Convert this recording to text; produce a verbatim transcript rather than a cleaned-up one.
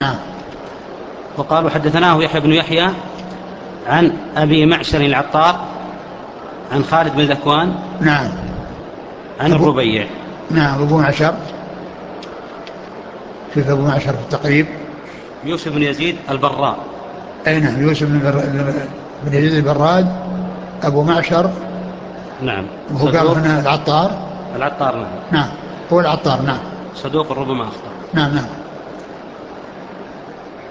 نعم. وقالوا حدثناه يحيى بن يحيى عن أبي معشر العطار عن خالد بن ذكوان نعم. عن أبو الربيع. نعم أبو معشر. كيف أبو معشر في التقريب؟ يوسف بن يزيد البراء. أي نعم، يوسف بن, بر... بن يزيد البراد أبو معشر. نعم. وهو قال هنا العطار. العطار. نعم. نعم هو العطار. نعم. صدوق ربما أخطأ. نعم نعم.